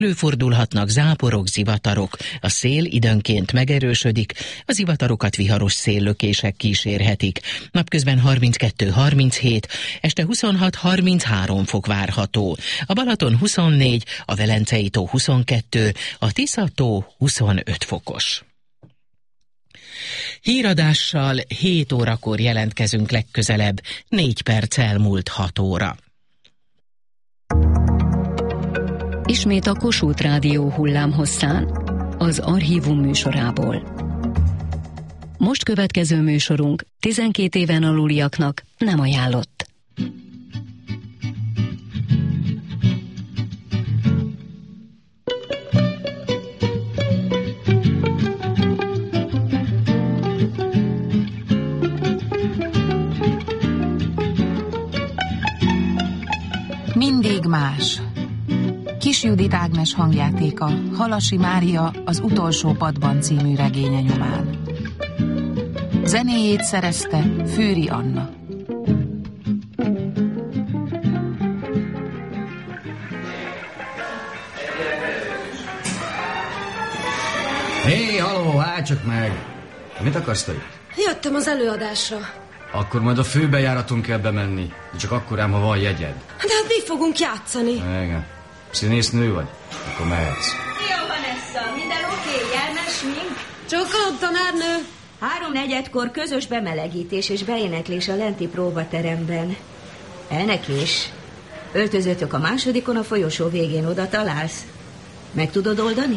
Előfordulhatnak záporok, zivatarok, a szél időnként megerősödik, a zivatarokat viharos széllökések kísérhetik. Napközben 32-37, este 26-33 fok várható. A Balaton 24, a Velencei tó 22, a Tisza tó 25 fokos. Híradással 7 órakor jelentkezünk legközelebb, 4 perc elmúlt 6 óra. Ismét a Kossuth Rádió hullámhosszán, az Archívum műsorából. Most következő műsorunk 12 éven aluliaknak nem ajánlott. Mindig más. Kis Judit Ágnes hangjátéka, Halasi Mária az Utolsó padban című regénye nyomán. Zenéjét szerezte Fűri Anna. Hé, haló, állj csak meg! Mit akarsz te? Jöttem az előadásra. Akkor majd a főbejáraton kell bemenni. Csak akkor ám, ha van jegyed. De hát mi fogunk játszani? Igen. Színésznő vagy? Akkor mehetsz. Szia, Vanessa! Minden oké? Jelmes mink? Csókolom, tanárnő! 3-4-kor közös bemelegítés és beéneklés a lenti próbateremben. Elnekés. Öltözöttök a másodikon, a folyosó végén, oda találsz. Meg tudod oldani?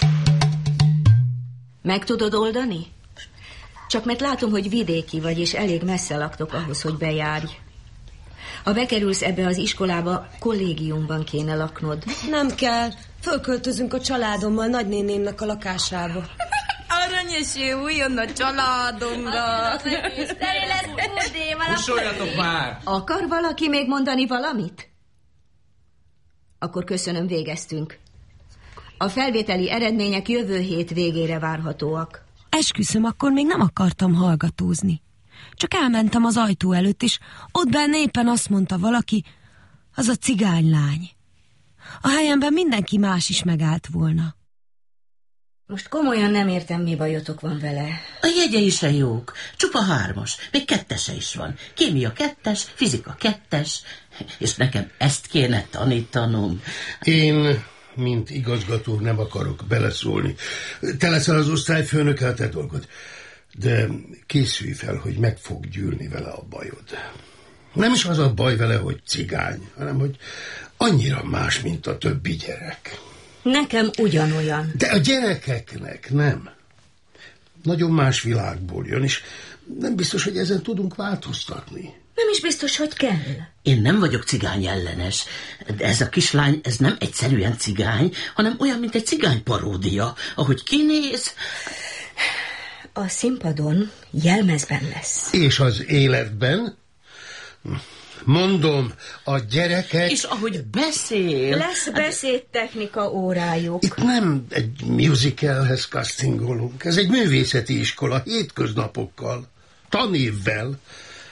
Meg tudod oldani? Csak mert látom, hogy vidéki vagy, és elég messze laktok ahhoz, hogy bejárj. Ha bekerülsz ebbe az iskolába, kollégiumban kéne laknod. Nem kell. Fölköltözünk a családommal nagynénémnek a lakásába. Aranyos, újjon a családomra. Teri lesz burdéval. Hussoljatok már! Akar valaki még mondani valamit? Akkor köszönöm, végeztünk. A felvételi eredmények jövő hét végére várhatóak. Esküszöm, akkor még nem akartam hallgatózni. Csak elmentem az ajtó előtt, és ott benne éppen azt mondta valaki, az a cigánylány. A helyemben mindenki más is megállt volna. Most komolyan nem értem, mi bajotok van vele. A jegyei se jók, csupa 3-as, még 2-ese is van. Kémia 2-es, fizika 2-es, és nekem ezt kéne tanítanom. Én, mint igazgató, nem akarok beleszólni. Te leszel az osztályfőnök, a te dolgod. De készülj fel, hogy meg fog gyűlni vele a bajod. Nem is az a baj vele, hogy cigány, hanem hogy annyira más, mint a többi gyerek. Nekem ugyanolyan. De a gyerekeknek nem. Nagyon más világból jön, és nem biztos, hogy ezen tudunk változtatni. Nem is biztos, hogy kell. Én nem vagyok cigány ellenes, de ez a kislány, ez nem egyszerűen cigány, hanem olyan, mint egy cigány paródia. Ahogy kinéz... A színpadon jelmezben lesz. És az életben? Mondom, a gyerekek... És ahogy beszél... Lesz beszédtechnika órájuk. Itt nem egy musicalhez castingolunk. Ez egy művészeti iskola, hétköznapokkal, tanévvel.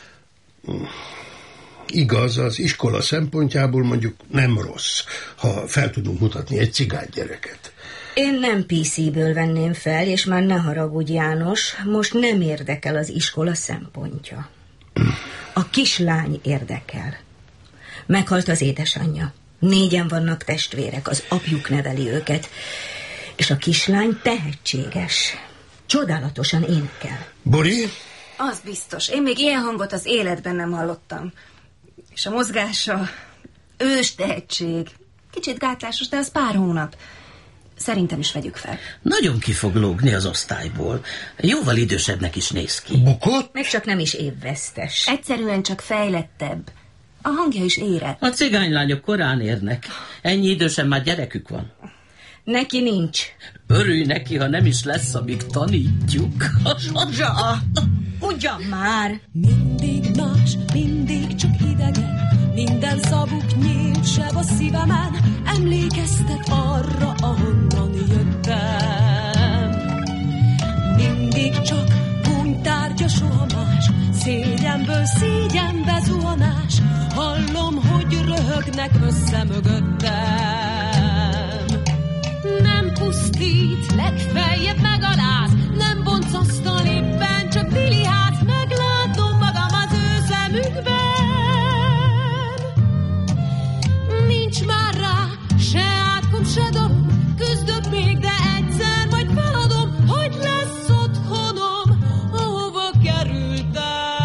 Igaz, az iskola szempontjából mondjuk nem rossz, ha fel tudunk mutatni egy cigány gyereket. Én nem PC-ből venném fel, és már ne haragudj, János, most nem érdekel az iskola szempontja. A kislány érdekel. Meghalt az édesanyja. 4 vannak testvérek, az apjuk neveli őket. És a kislány tehetséges. Csodálatosan énekel. Bori? Az biztos. Én még ilyen hangot az életben nem hallottam. És a mozgása ős tehetség. Kicsit gátlásos, de az pár hónap. Szerintem is vegyük fel. Nagyon ki fog lógni az osztályból. Jóval idősebbnek is néz ki. Bukott? Meg csak nem is évvesztes. Egyszerűen csak fejlettebb. A hangja is érett. A cigánylányok korán érnek. Ennyi idősen már gyerekük van. Neki nincs. Örülj neki, ha nem is lesz, amíg tanítjuk. Ugyan már! Mindig más, mindig csak idegen, minden szavuk nyílt seb a szívemen, emlékeztet arra, ahonnan jöttem. Mindig csak bújtárgya, soha más, szégyenből szégyenbe zuhanás, hallom, hogy röhögnek össze mögöttem. látom se dalom, küzdök még, de egyszer majd feladom, hogy lesz otthonom, ahova kerültem.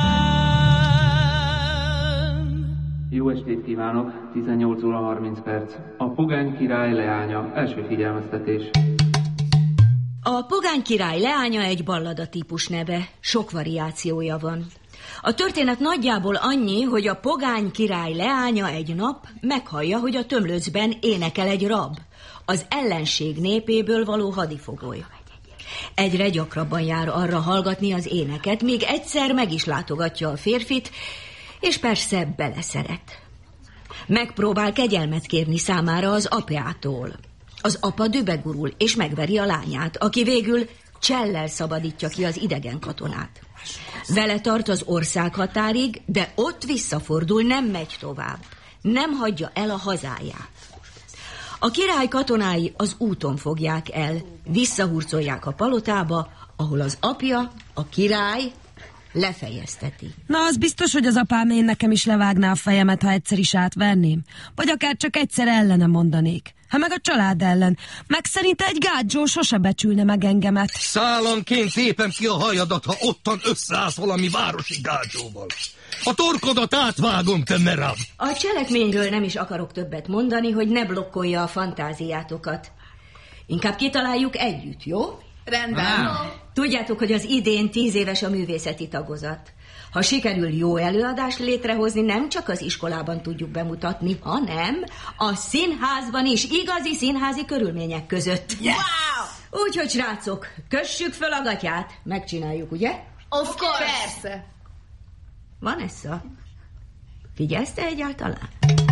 Jó estét kívánok, 18 óra 30 perc. A Pogány király leánya, első figyelmeztetés. A Pogány király leánya egy ballada típus neve, sok variációja van. A történet nagyjából annyi, hogy a pogány király leánya egy nap meghallja, hogy a tömlöcben énekel egy rab, az ellenség népéből való hadifogoly. Egyre gyakrabban jár arra hallgatni az éneket, míg egyszer meg is látogatja a férfit, és persze beleszeret. Megpróbál kegyelmet kérni számára az apjától. Az apa dübegurul, és megveri a lányát, aki végül csellel szabadítja ki az idegen katonát. Vele tart az ország határig, de ott visszafordul, nem megy tovább. Nem hagyja el a hazáját. A király katonái az úton fogják el, visszahurcolják a palotába, ahol az apja, a király lefejezteti. Na, az biztos, hogy az apám én nekem is levágná a fejemet, ha egyszer is átverném. Vagy akár csak egyszer ellene mondanék. Ha meg a család ellen. Meg szerinte egy gágyzsó sose becsülne meg engemet. Szállanként tépem ki a hajadat, ha ottan összeállsz valami városi gágyzsóval. A torkodat átvágom, te merab. A cselekményről nem is akarok többet mondani, hogy ne blokkolja a fantáziátokat. Inkább kitaláljuk együtt, jó? Rendben. Tudjátok, hogy az idén 10 éves a művészeti tagozat. Ha sikerül jó előadást létrehozni, nem csak az iskolában tudjuk bemutatni, hanem a színházban is, igazi színházi körülmények között. Yes! Wow! Úgyhogy, srácok, kössük föl a gatyát. Megcsináljuk, ugye? Of course! Persze! Vanessa, figyelsz te egyáltalán?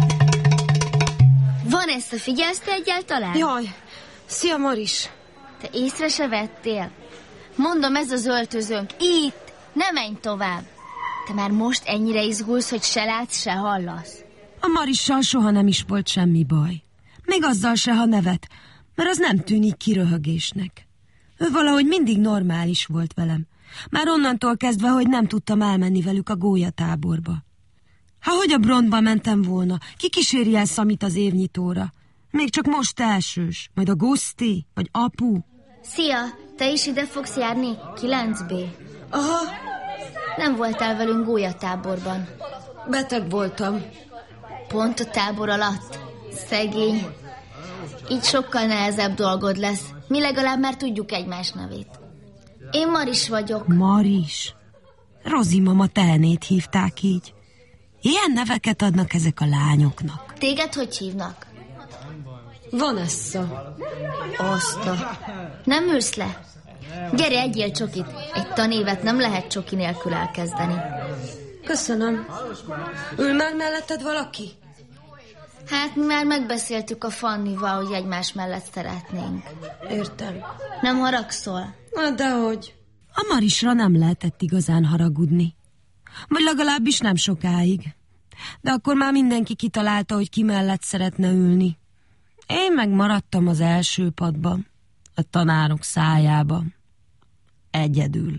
Vanessa, figyelsz te egyáltalán? Jaj, szia Maris! Te észre se vettél? Mondom, ez az öltözőnk. Itt! Ne menj tovább! Te már most ennyire izgulsz, hogy se látsz, se hallasz. A Marissal soha nem is volt semmi baj. Még azzal se, ha nevet, mert az nem tűnik kiröhögésnek. Ő valahogy mindig normális volt velem. Már onnantól kezdve, hogy nem tudtam elmenni velük a gólyatáborba. Ha hogy a Brondba mentem volna, ki kíséri el Szamit az évnyitóra? Még csak most elsős, majd a Guszti, vagy apu. Szia, te is ide fogsz járni? 9B. Aha. Nem voltál velünk gólyatáborban. Beteg voltam. Pont a tábor alatt? Szegény. Így sokkal nehezebb dolgod lesz. Mi legalább már tudjuk egymás nevét. Én Maris vagyok. Maris? Rozi mama tehenét hívták így. Ilyen neveket adnak ezek a lányoknak. Téged hogy hívnak? Vanessa. Oszta. Nem ülsz le? Gyere, egyél csokit. Egy tanévet nem lehet csoki nélkül elkezdeni. Köszönöm. Ül már melletted valaki? Hát mi már megbeszéltük a Fannival, hogy egymás mellett szeretnénk. Értem. Nem haragszol? Na, dehogy. A Marisra nem lehetett igazán haragudni. Vagy legalábbis nem sokáig. De akkor már mindenki kitalálta, hogy ki mellett szeretne ülni. Én meg maradtam az első padban, a tanárok szájában. Egyedül.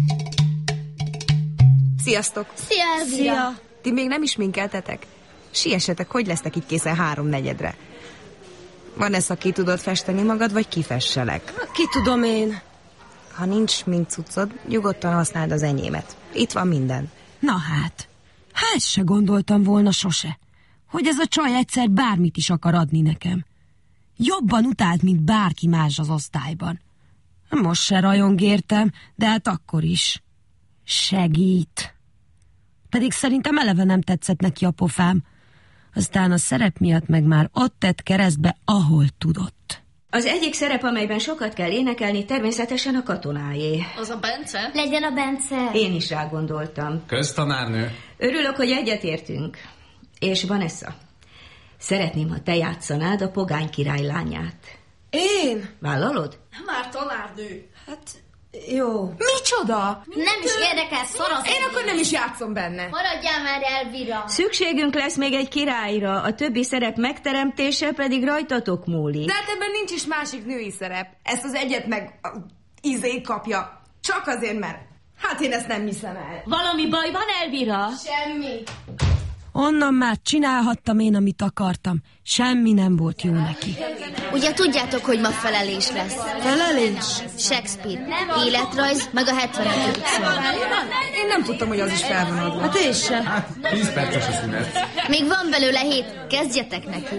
Sziasztok! Szia, Elvira! Szia! Ti még nem is minkeltetek? Siessetek, hogy lesztek itt készen 3/4-re? Vanessa, ki tudod festeni magad, vagy kifesselek? Ki tudom én. Ha nincs sminkcuccod, nyugodtan használd az enyémet. Itt van minden. Na hát ezt se gondoltam volna sose, hogy ez a csaj egyszer bármit is akar adni nekem. Jobban utált, mint bárki más az osztályban. Most se rajong értem, de hát akkor is. Segít. Pedig szerintem eleve nem tetszett neki a pofám. Aztán a szerep miatt meg már ott tett keresztbe, ahol tudott. Az egyik szerep, amelyben sokat kell énekelni, természetesen a katonáé. Az a Bence? Legyen a Bence. Én is rá gondoltam. Köztanárnő. Örülök, hogy egyetértünk. És Vanessa, szeretném, ha te játszanád a pogány király lányát. Én? Vállalod? Már tanárnő. Hát, jó. Micsoda? Nem is érdekel, szoroz. Én akkor nem is játszom benne. Maradjál már, Elvira. Szükségünk lesz még egy királyra, a többi szerep megteremtése pedig rajtatok múlik. De hát ebben nincs is másik női szerep. Ezt az egyet meg izé kapja. Csak azért, mert hát én ezt nem hiszem el. Valami baj van, Elvira? Semmi. Onnan már csinálhattam én, amit akartam. Semmi nem volt jó neki. Ugye tudjátok, hogy ma felelés lesz? Felelés? Shakespeare. Életrajz, meg a 75. szó. Én nem tudtam, hogy az is fel van adva. Hát én sem. 10 perces a szünet. Még van belőle 7. Kezdjetek neki.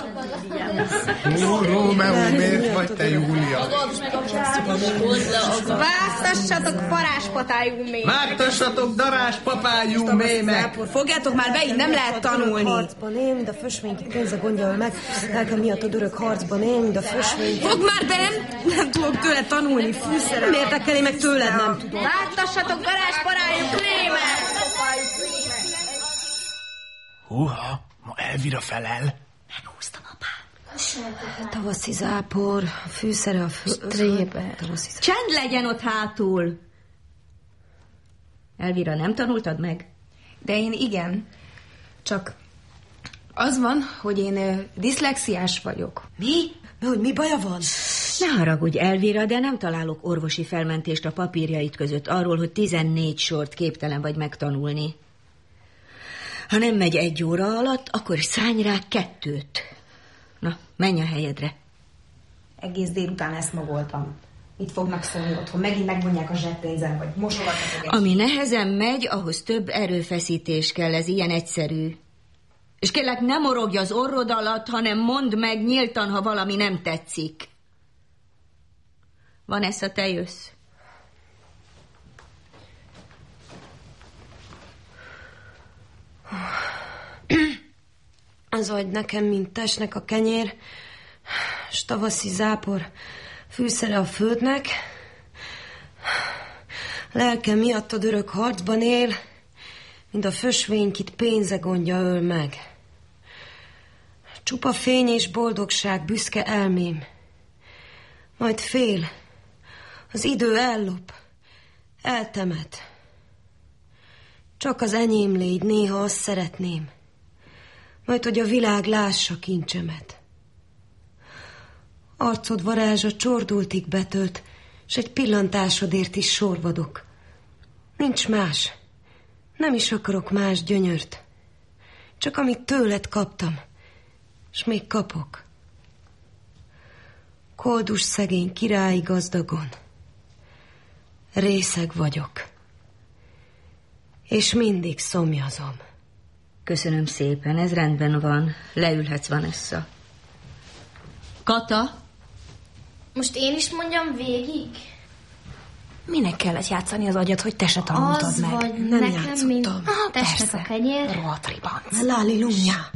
Rómeó, miért vagy te, Júlia? Vágtassatok paráspapájú mémet. Vágtassatok daráspapájú mémet. Fogjátok már be, így nem lehet tanulni. Harcban én, mind a fösvény pénze gondjal meg. Lelkem miatt a dörök harcban én, mind a fösvény. Fog már be! Nem tudok tőle tanulni, fűszerem. Nem érdekel, én meg tőled nem tudom. Vágtassatok daráspapájú mémet. Húha, ma Elvira felel. Meghúztam, apám. Tavaszi zápor, a fűszere, a Stréber. Csend legyen ott hátul. Elvira, nem tanultad meg? De én igen. Csak az van, hogy én diszlexiás vagyok. Mi? Hogy mi baja van? Ne haragudj, Elvira, de nem találok orvosi felmentést a papírjait között arról, hogy 14 sort képtelen vagy megtanulni. Ha nem megy 1 óra alatt, akkor szállj rá 2. Na, menj a helyedre. Egész délután ezt magoltam. Mit fognak szólni otthon? Megint megvonják a zseppénzem, vagy mosogatnak a Ami nehezen megy, ahhoz több erőfeszítés kell, ez ilyen egyszerű. És kérlek, ne morogj az orrod alatt, hanem mondd meg nyíltan, ha valami nem tetszik. Vanessa, te jössz. Az agy nekem, mint testnek a kenyér, s tavaszi zápor fűszere a földnek. Lelke miatt a dörök harcban él, mint a fösvénykit pénze gondja öl meg. Csupa fény és boldogság büszke elmém. Majd fél, az idő ellop, eltemet. Csak az enyém légy, néha azt szeretném, majd hogy a világ lássa kincsemet. Arcod varázsa csordultig betölt, s egy pillantásodért is sorvadok. Nincs más, nem is akarok más gyönyört, csak amit tőled kaptam, s még kapok. Koldus szegény királyi gazdagon részeg vagyok, és mindig szomjazom. Köszönöm szépen, ez rendben van. Leülhetsz, Vanessa. Kata? Most én is mondjam végig? Minek kellett játszani az agyat, hogy te se tanultad az meg? Vagy nem nekem, játszottam. mint testnek a kenyér. Rohadt ribanc. Lálilunya.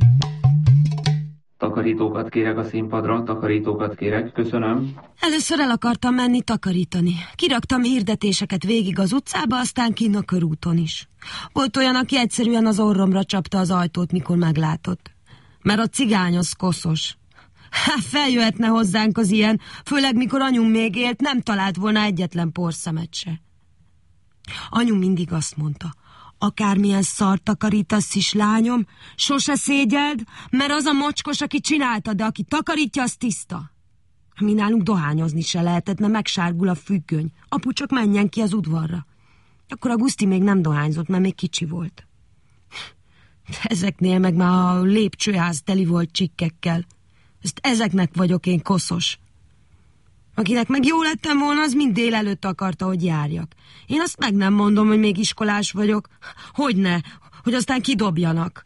Takarítókat kérek a színpadra, takarítókat kérek, köszönöm. Először el akartam menni takarítani. Kiraktam hirdetéseket végig az utcába, aztán kinn a körúton is. Volt olyan, aki egyszerűen az orromra csapta az ajtót, mikor meglátott. Mert a cigány az koszos. Feljöhetne hozzánk az ilyen, főleg mikor anyum még élt, nem talált volna egyetlen porszemet se. Anyum mindig azt mondta, akármilyen szart takarítasz is, lányom, sose szégyeld, mert az a mocskos, aki csinálta, de aki takarítja, az tiszta. Mi nálunk dohányozni se lehetett, mert megsárgul a függöny. Apu csak menjen ki az udvarra. Akkor a Guszti még nem dohányzott, mert még kicsi volt. Ezeknél meg már a lépcsőház teli volt csikkekkel. Ezt ezeknek vagyok én koszos. Akinek meg jó lettem volna, az mind délelőtt akarta, hogy járjak. Én azt meg nem mondom, hogy még iskolás vagyok. Hogyne, hogy aztán kidobjanak.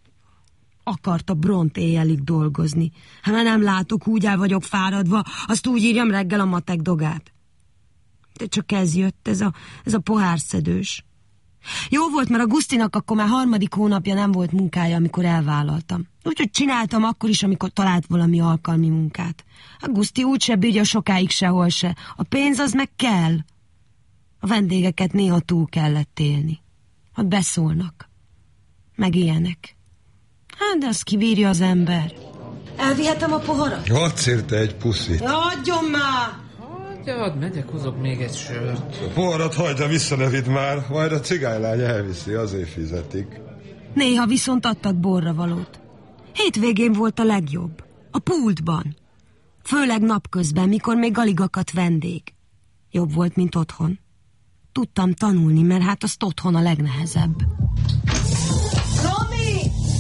Akarta Bront éjjelig dolgozni. Hát már nem látok, úgy el vagyok fáradva, azt úgy írjam reggel a matek dogát. De csak ez jött, ez a pohárszedős. Jó volt, mert a Gusztinak akkor már 3. hónapja nem volt munkája, amikor elvállaltam. Úgyhogy csináltam akkor is, amikor talált valami alkalmi munkát. A Guszti úgyse bírja sokáig sehol se. A pénz az meg kell. A vendégeket néha túl kellett élni. Ott beszólnak. Meg ilyenek. Hát, de azt kibírja az ember. Elvihetem a poharat? Adsz érte egy puszit. Adjon már! Hagyjad, megyek, hozok még egy sört. A poharat hagyja vissza, ne vidd már, majd a cigánylány elviszi, azért fizetik. Néha viszont adtak borravalót. Hétvégén volt a legjobb. A pultban. Főleg napközben, mikor még alig akadt vendég. Jobb volt, mint otthon. Tudtam tanulni, mert hát azt otthon a legnehezebb. Romi!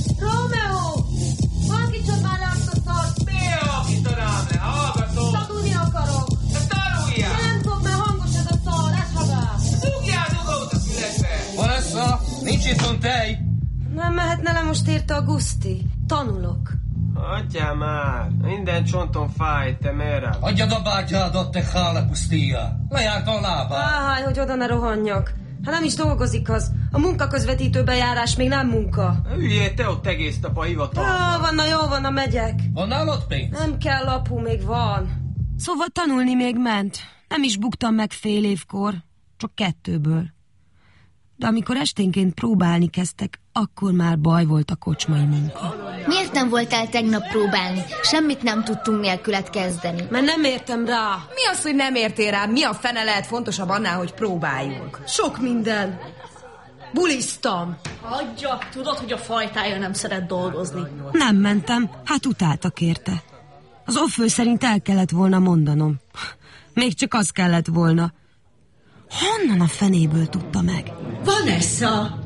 tej! Nem mehetne le most érte a Guszti? Tanulok. Hagyjál már! Minden csontom fáj, te merre? Adjad a bátyádat, te hálepusztija! Lejárt a lábát! Áj, hogy oda ne rohanjak. Hát nem is dolgozik az. A munkaközvetítő bejárás még nem munka. Hülyél, te ott egész nap a hivatalban. Jó van, megyek. Van nálad pénz? Nem kell, apu, még van. Szóval tanulni még ment. Nem is buktam meg fél évkor. Csak 2-ből. De amikor esténként próbálni kezdtek, akkor már baj volt a kocsmai munka. Miért nem voltál tegnap próbálni? Semmit nem tudtunk nélküled kezdeni. Mert nem értem rá. Mi az, hogy nem értél rá? Mi a fene lehet fontosabb annál, hogy próbáljunk? Sok minden. Buliztam. Hagyja, tudod, hogy a fajtája nem szeret dolgozni. Nem mentem, hát utáltak érte. Az offő szerint el kellett volna mondanom. Még csak az kellett volna. Honnan a fenéből tudta meg? Vanessa!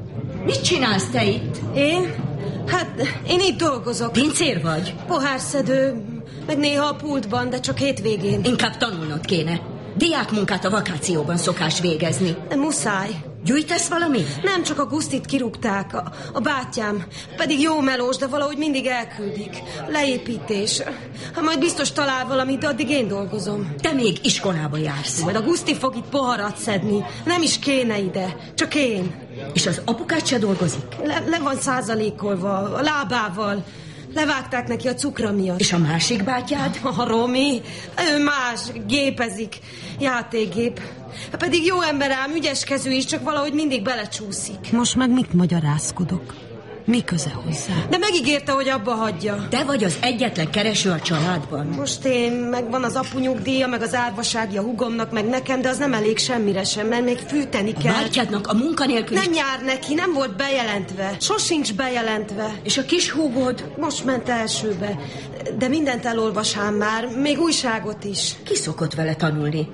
Mit csinálsz te itt? Én? Hát, én itt dolgozok. Pincér vagy? Pohárszedő, meg néha a pultban, de csak hétvégén. Inkább tanulnod kéne. Diákmunkát a vakációban szokás végezni. De muszáj. Gyűjtesz valamit? Nem, csak a Gusztit kirúgták, a bátyám. Pedig jó melós, de valahogy mindig elküldik. Leépítés. Ha majd biztos talál valamit, de addig én dolgozom. Te még iskolába jársz. Majd a Guszti fog itt poharat szedni. Nem is kéne ide, csak én. És az apukád se dolgozik? Le van százalékolva, a lábával. Levágták neki a cukra miatt. És a másik bátyád? A Romi, ő más, gépezik, játékgép. Pedig jó ember ám, ügyeskező is, csak valahogy mindig belecsúszik. Most meg mit magyarázkodok? Mi köze hozzá? De megígérte, hogy abba hagyja. Te vagy az egyetlen kereső a családban. Most én, meg van az apu nyugdíja, meg az árvasági a hugomnak, meg nekem, de az nem elég semmire sem, mert még fűteni kell. A bátyádnak a munkanélkül... Nem jár neki, nem volt bejelentve. Sosincs bejelentve. És a kis húgod? Most ment elsőbe. De mindent elolvasám már, még újságot is. Ki szokott vele tanulni?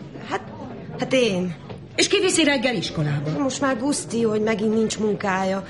Hát én. És kiviszi reggel iskolába? Most már Guszti, hogy megint nincs munkája.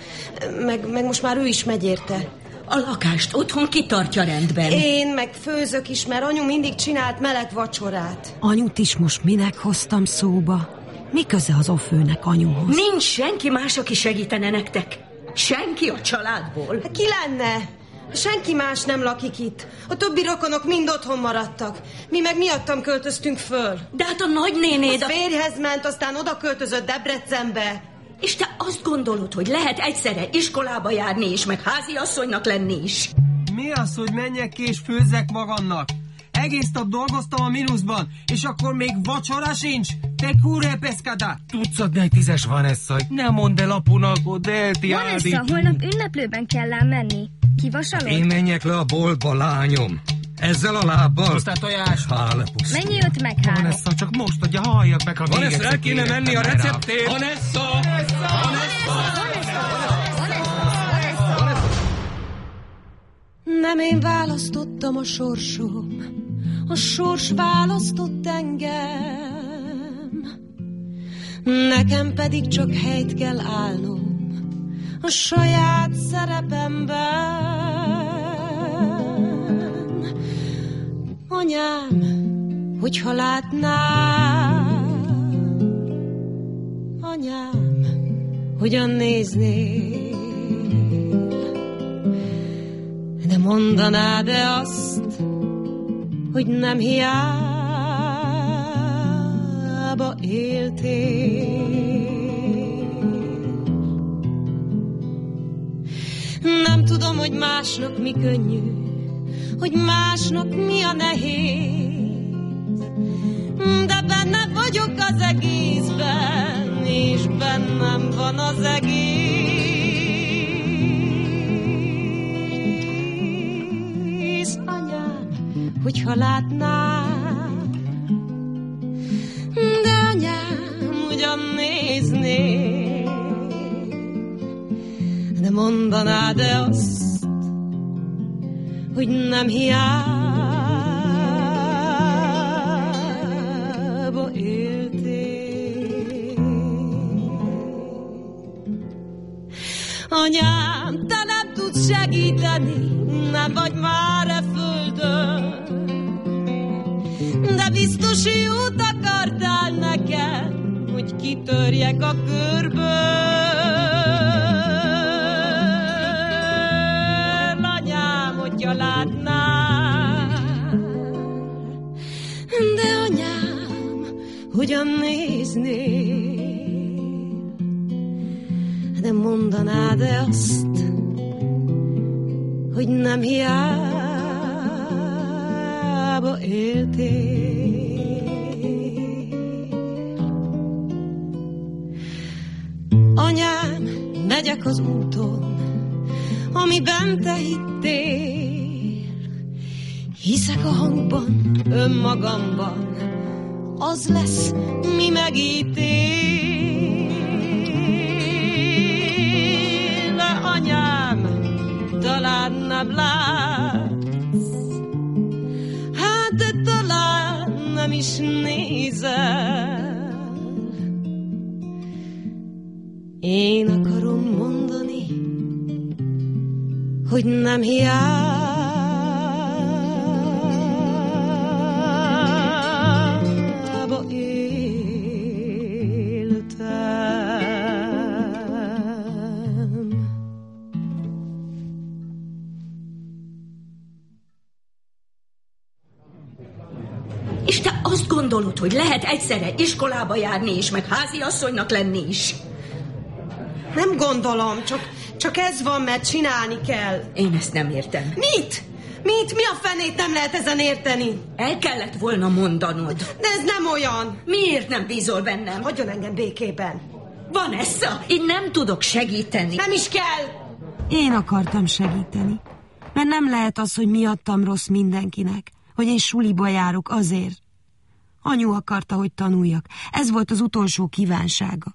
Meg most már ő is megy érte. A lakást otthon kitartja rendben. Én meg főzök is, mert anyu mindig csinált meleg vacsorát. Anyut is most minek hoztam szóba? Mi köze az offőnek anyuhoz? Nincs senki más, aki segítene nektek. Senki a családból. Ki lenne? Senki más nem lakik itt. A többi rokonok mind otthon maradtak. Mi meg miattam költöztünk föl. De hát a nagynénéd... A férjhez ment, aztán oda költözött Debrecenbe. És te azt gondolod, hogy lehet egyszerre iskolába járni is, meg háziasszonynak lenni is? Mi az, hogy menjek ki és főzzek magamnak? Egész nap dolgoztam a mínuszban, és akkor még vacsora sincs? Te curre pescada! Tudsz adni egy 10-es, Vanessa? Ne mondd el apunak, hogy elti Ádi. Vanessa, holnap ünneplőben kell ám menni. Kivasalod? Én menjek le a boltba, lányom. Ezzel a lábbal? Aztán tojás. Hálepusz. Mennyi jött meg, Hále? Vanessa, csak most adja, halljak meg, ha még Vanessa, el kéne menni a receptért. Vanessa! Nem én választottam a sorsom, a sors választott engem. Nekem pedig csak helyt kell állnom a saját szerepemben. Anyám, hogyha látnám, anyám, hogyan néznél, de mondanád-e azt, hogy nem hiába éltél? Nem tudom, hogy másnak mi könnyű, hogy másnak mi a nehéz, de benne vagyok az egészben, és bennem van az egész. Anyám, hogyha látnám, de anyám, ugyan néznél, de mondanád-e azt, hogy nem hiába éltél. Anyám, te nem tudsz segíteni, nem vagy már e földön, de biztosi út akartál nekem, hogy kitörjek a körből. családnál. De anyám, hogyan néznél? De mondanád-e azt, hogy nem hiába éltél? Anyám, megyek az úton, amiben te hittél. Hiszek a hangban, önmagamban, az lesz, mi megítél. De anyám, talán nem látsz, hát de talán nem is nézel. Én akarom mondani, hogy nem hiába éltem. És te azt gondolod, hogy lehet egyszerre iskolába járni is, meg háziasszonynak lenni is? Nem gondolom, csak ez van, mert csinálni kell. Én ezt nem értem. Mit? Mi a fenét nem lehet ezen érteni? El kellett volna mondanod. De ez nem olyan. Miért nem bízol bennem? Hagyjon engem békében. Vanessa, én nem tudok segíteni. Nem is kell. Én akartam segíteni. Mert nem lehet az, hogy miattam rossz mindenkinek. Hogy én suliba járok azért. Anyu akarta, hogy tanuljak. Ez volt az utolsó kívánsága.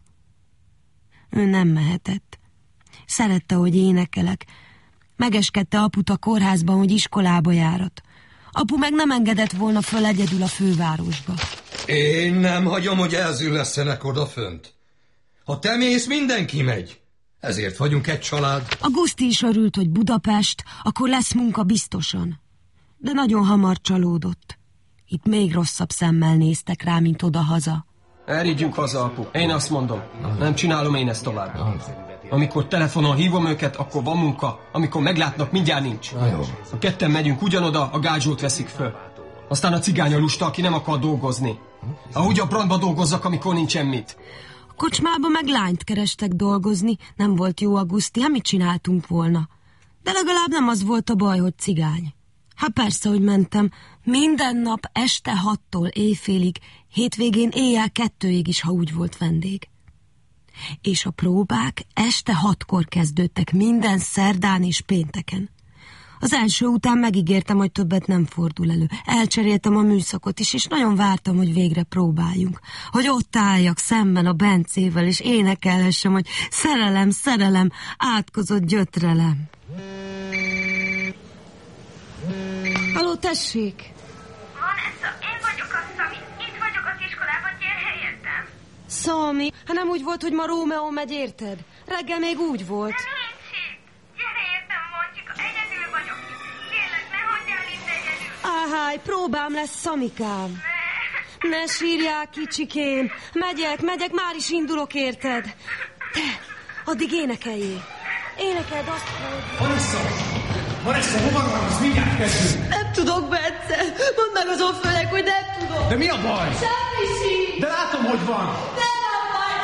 Ő nem mehetett. Szerette, hogy énekelek. Megeskedte aput a kórházban, hogy iskolába járat. Apu meg nem engedett volna föl egyedül a fővárosba. Én nem hagyom, hogy elzüllesztenek odafönt. Ha te mész, mindenki megy. Ezért vagyunk egy család. A Guszti is örült, hogy Budapest, akkor lesz munka biztosan. De nagyon hamar csalódott. Itt még rosszabb szemmel néztek rá, mint odahaza. Elrígyünk haza, apu. Én azt mondom. Nem csinálom én ezt tovább. Amikor telefonon hívom őket, akkor van munka. Amikor meglátnak, mindjárt nincs. A ketten megyünk ugyanoda, a gázsót veszik föl. Aztán a cigány a lusta, aki nem akar dolgozni. Ahogy a brandba dolgozzak, amikor nincsen mit. A kocsmában meg lányt kerestek dolgozni. Nem volt jó a Guszti, hát mit csináltunk volna? De legalább nem az volt a baj, hogy cigány. Hát persze, hogy mentem. Minden nap este 6-tól éjfélig, hétvégén éjjel 2-ig is, ha úgy volt vendég. És a próbák este 6-kor kezdődtek, minden szerdán és pénteken. Az első után megígértem, hogy többet nem fordul elő. Elcseréltem a műszakot is, és nagyon vártam, hogy végre próbáljunk. Hogy ott álljak szemben a Bencével, és énekelhessem, hogy szerelem, szerelem, átkozott gyötrelem. Halló, tessék! Vanessa, én vagyok a Szami. Itt vagyok az iskolában, gyere helyettem. Szami, hát nem úgy volt, hogy ma Rómeó megy, érted? Reggel még úgy volt. De nincs itt. Gyere értem, Moncsika, egyedül vagyok itt. Kérlek, ne hagyjál itt egyedül. Áháj, próbám lesz, Szamikám. Ne sírjál, kicsikém. Megyek, már is indulok, érted? Te, addig énekeljél. Énekeld azt, hogy... Vanessa, hova van? Az mindjárt kezdünk. Nem tudok, Bence. Mondd meg az óvfőnek, hogy nem tudok. De mi a baj? Semmi sincs. De látom, hogy van. Nem a baj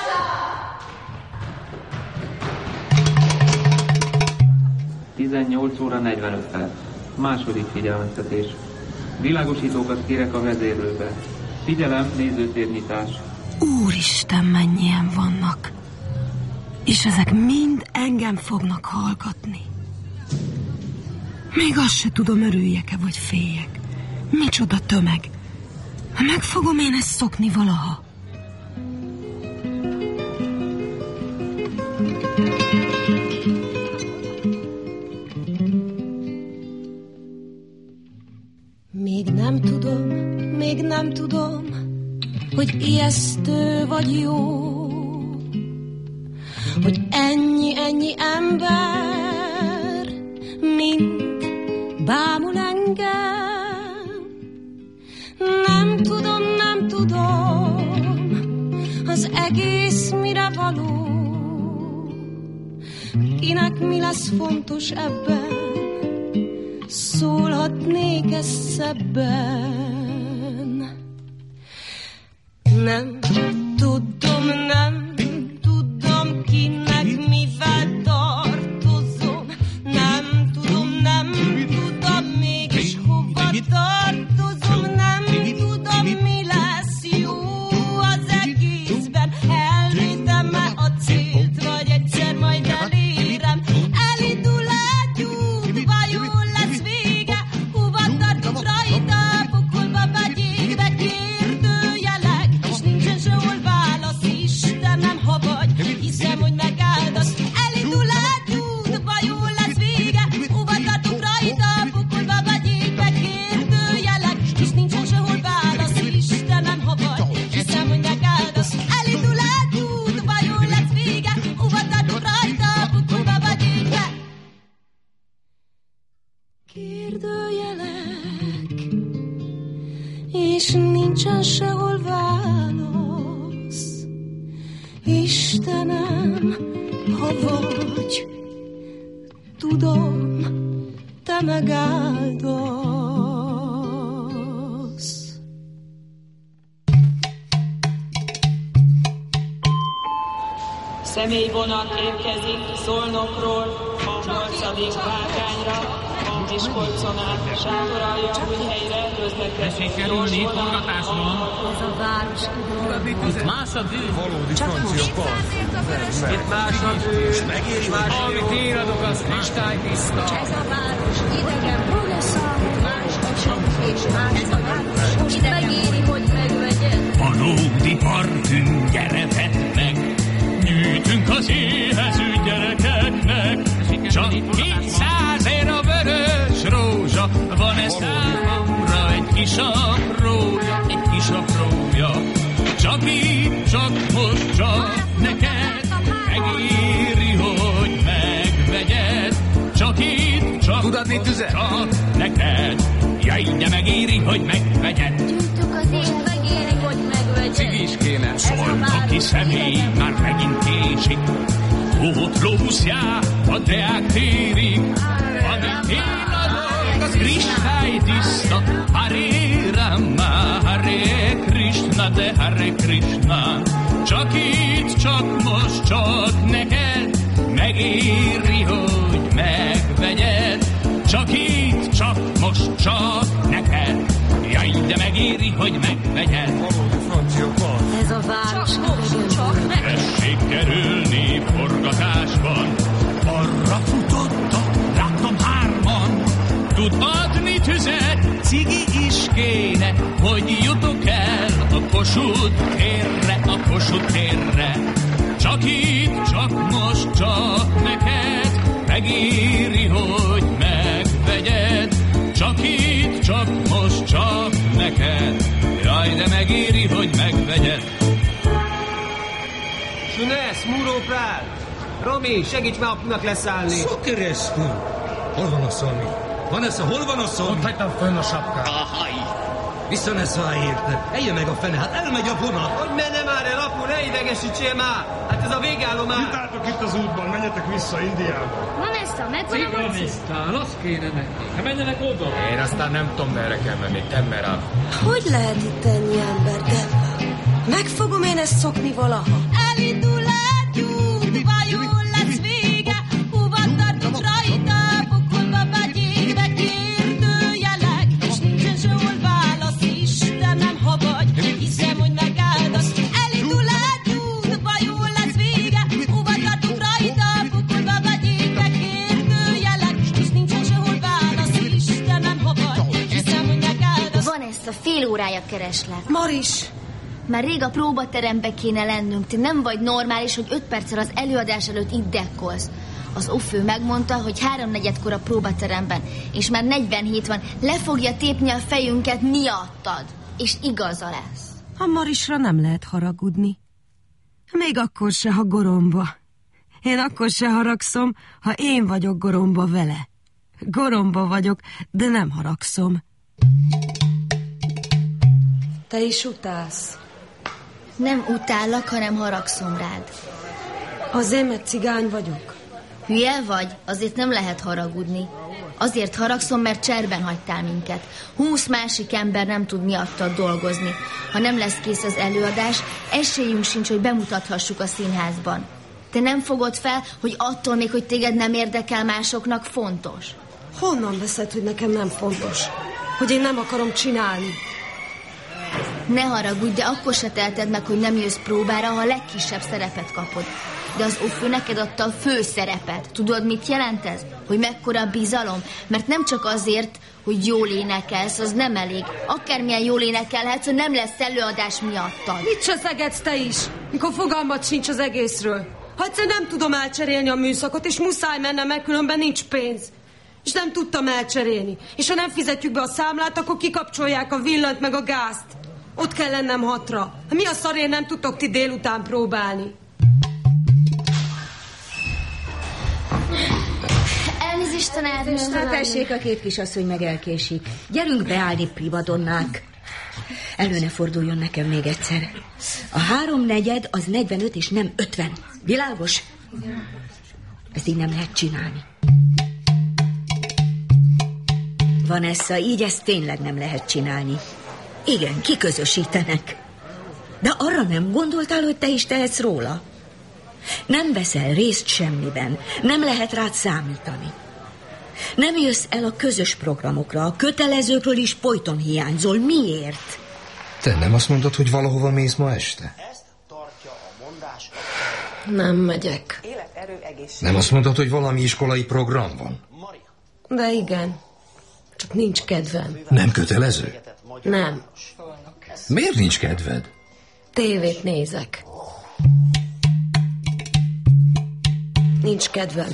csak. 18 óra 45 perc. Második figyelmeztetés. Világosítókat kérek a vezérlőbe. Figyelem, nézőtérnyitás. Úristen, mennyien vannak. És ezek mind engem fognak hallgatni. Még azt se tudom, örüljek-e vagy féljek. Micsoda tömeg. Meg fogom én ezt szokni valaha. Még nem tudom, hogy ijesztő vagy jó, hogy ennyi ember mind bámul engem. Nem tudom, az egész mire való, kinek mi lesz fontos ebben. szólhatnék szebben. Nem tudom kinek mivel tartozom. Nem tudom mégis hova tartozom. Nem tudom mi lesz jó az egészben. Elvétem-e a célt, vagy egyszer majd elérem. Elindul egy út, vajon lesz vége? Hova tartok rajta, pokolba vagy égbe? Kérdőjelek, és nincsen sehol válasz. Istenem, ha vagy, hiszem, hogy megáldasz. Elindul egy út, vajon lesz vége? Hova tartok rajta, pokolba vagy égbe? Kérdőjelek, és nincsen sehol válasz. Istenem, ha vagy, hiszem, hogy megáldasz. Elindul egy út, vajon lesz vége? Hova tartok rajta, pokolba vagy égbe? Kérdőjelek, és nincsen sehol válasz. Istenem, ha vagy, tudom, te megáldasz. Személyvonat érkezik Szolnokról a 8. vágányra, Miskolcon át Sátoraljaújhelyre közlekedik gyors vonat. Ez a város Itt más a dű. Valódi francia park. Itt más a dű. Amit én adok, az kristálytiszta. Ez a város idegen, progresszáló, más a sok és más a város. Most megéri, hogy megvegyed. Valódi parkünk, gyere vedd meg. Gyűjtünk az éhező gyerekeknek. Csak 200 ér a vörös rózsa. Van-e számomra egy kis aprója, egy kis aprója. Csak így, csak most, csak neked megéri, hogy megvegyed. Csak így, csak Tud adni tüzet? Csak neked. Jaj, de megéri, hogy megvegyed. Gyűjtük az élet, megéri, hogy megvegyed. Cigis kéne. Szolnoki személy már megint késik. Ótló buszját a Deák térig. Amit én adok, az kristálytiszta. Hare Rama, Hare Krishna, de Hare Krishna. Csak itt, csak most, csak neked megéri, hogy megvegyed. Csak itt, csak most, csak neked. Jaj, de megéri, hogy megvegyed. Valódi francia park. Ez a város csak neked. Tessék kerülni forgatásban. Arra futottak, láttam 3-an. Tud adni tüzet, cigi is kéne, hogy jutok el a Kossuth térre, a Kossuth térre. Csak itt, csak most, csak neked megéri, hogy megvegyed. Csak itt, csak most, csak neked. Jaj, de megéri, hogy megvegyed. Sunesz, Múróprál! Romi, segíts már apunak leszállni! Sok keresztül! Hol van a Szalmi? Vanessa, hol van a Szalmi? Ott hagytam fönn a sapkát. Ahaj! Visszanessa érte. Eljön meg a fene, hát elmegy a vonat. Hogy menne már el, apu, ne idegesítsél már! Hát ez a végállomás! Mit álltok itt az útban? Menjetek vissza Indiába. Vanessa, mekkora volt? Ciganistán, az kéne neki. Hát menjenek oda. Én aztán nem tudom, merre kell menni, te merem. Hogy lehet itt ennyi ember, Debba? Meg fogom én ezt szokni valaha. Elindul egy út, vajon lesz vége? Hova tartok rajta, pokolba vagy égbe? Kérdőjelek, és nincsen sehol válasz. Istenem, ha vagy, hiszem, hogy megáldasz. Elindul egy út, vajon lesz vége? Hova tartok rajta, pokolba vagy égbe? Kérdőjelek, és nincsen sehol válasz. Istenem, ha vagy, hiszem, hogy megáldasz. Vanessa, fél órája kereslek. Maris! Már rég a próbaterembe kéne lennünk. Te nem vagy normális, hogy 5 perccel az előadás előtt itt dekkolsz. Az ófő megmondta, hogy 3:4-kor a próbateremben, és már 47 van. Le fogja tépni a fejünket miattad. És igaza lesz. A Marisra nem lehet haragudni. Még akkor se, ha goromba. Én akkor se haragszom, ha én vagyok goromba vele. Goromba vagyok, de nem haragszom. Te is utálsz. Nem utállak, hanem haragszom rád. Azért, mert cigány vagyok. Hülye vagy, azért nem lehet haragudni. Azért haragszom, mert cserben hagytál minket. 20 másik ember nem tud miattad dolgozni. Ha nem lesz kész az előadás, esélyünk sincs, hogy bemutathassuk a színházban. Te nem fogod fel, hogy attól még, hogy téged nem érdekel, másoknak fontos? Honnan veszed, hogy nekem nem fontos? Hogy én nem akarom csinálni? Ne haragudj, de akkor se teheted meg, hogy nem jössz próbára, ha a legkisebb szerepet kapod. De az Ofő neked adta a fő szerepet. Tudod, mit jelent ez? Hogy mekkora bizalom? Mert nem csak azért, hogy jól énekelsz, az nem elég. Akármilyen jól énekelhetsz, hogy nem lesz előadás miattad. Mit cseszegedsz te is, mikor fogalmat sincs az egészről? Ha egyszer nem tudom elcserélni a műszakot, és muszáj mennem, mert különben nincs pénz. És nem tudtam elcserélni. És ha nem fizetjük be a számlát, akkor kikapcsolják a villant meg a gázt. Ott kell lennem 6-ra. Mi a szarért nem tudtok ti délután próbálni? Elnézést, tanárnő. Tessék, a két kisasszony meg elkésik. Gyerünk beállni, privadonnák. Elő ne forduljon nekem még egyszer. A 3/4 az 45 és nem 50. Világos? Ezt így nem lehet csinálni. Vanessa, így ezt tényleg nem lehet csinálni. Igen, kiközösítenek. De arra nem gondoltál, hogy te is tehetsz róla? Nem veszel részt semmiben, nem lehet rád számítani. Nem jössz el a közös programokra, a kötelezőkről is folyton hiányzol. Miért? Te nem azt mondod, hogy valahova mész ma este? Nem megyek. Nem azt mondod, hogy valami iskolai program van? De igen, csak nincs kedvem. Nem kötelező? Nem. Miért nincs kedved? Tévét nézek. Nincs kedvem.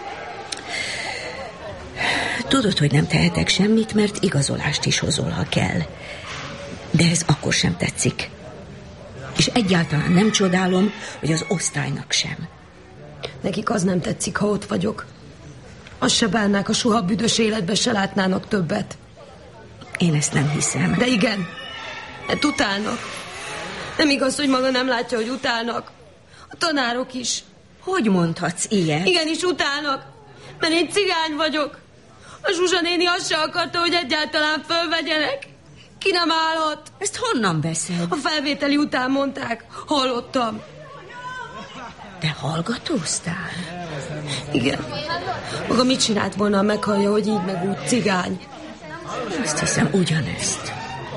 Tudod, hogy nem tehetek semmit, mert igazolást is hozol, ha kell. De ez akkor sem tetszik. És egyáltalán nem csodálom, hogy az osztálynak sem. Nekik az nem tetszik, ha ott vagyok. Azt se bánnák, a soha büdös életbe se látnának többet. Én ezt nem hiszem. De igen, mert utálnak. Nem igaz, hogy maga nem látja, hogy utálnak. A tanárok is. Hogy mondhatsz ilyet? Igenis utálnak, mert én cigány vagyok. A Zsuzsa néni azt se akarta, hogy egyáltalán fölvegyenek. Ki nem állhat. Ezt honnan veszed? A felvételi után mondták. Hallottam. Te hallgatóztál? Igen. Maga mit csinált volna, ha meghallja, hogy így meg úgy cigány? Azt hiszem, ugyanezt.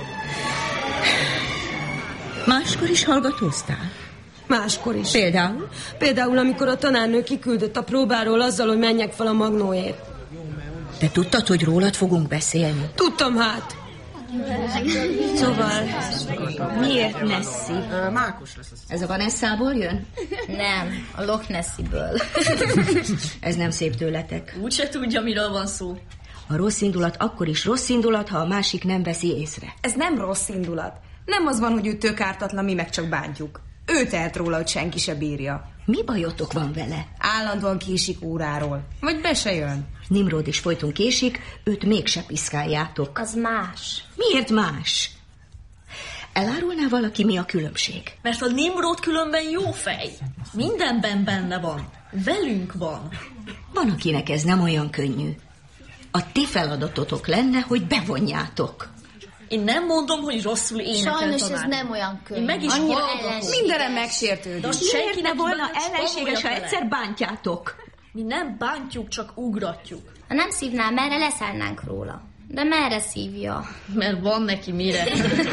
Máskor is hallgatóztál? Máskor is. Például? Például, amikor a tanárnő kiküldött a próbáról azzal, hogy menjek fel a Magnóért. Te tudtad, hogy rólad fogunk beszélni? Tudtam hát. Szóval, miért Nessie? Mákos lesz. Ez a Vanessából jön? Nem, a Loch Nessiből. Ez nem szép tőletek. Úgyse tudja, miről van szó. A rossz indulat akkor is rossz indulat, ha a másik nem veszi észre. Ez nem rossz indulat. Nem az van, hogy ő tök ártatlan, mi meg csak bántjuk. Ő tehet róla, hogy senki se bírja. Mi bajotok van vele? Állandóan késik óráról. Vagy be se jön. Nimród is folyton késik, őt mégse piszkáljátok. Az más. Miért más? Elárulná valaki, mi a különbség? Mert a Nimród különben jó fej. Mindenben benne van. Velünk van. Van, akinek ez nem olyan könnyű. A ti feladatotok lenne, hogy bevonjátok. Én nem mondom, hogy rosszul énekel. Sajnos ez nem olyan könnyű. Én meg is hallgatom. Mindenem megsértődik. Miért ne volna ellenséges, ha egyszer bántjátok? Mi nem bántjuk, csak ugratjuk. Ha nem szívnál merre, leszállnánk róla. De merre szívja? Mert van neki mire.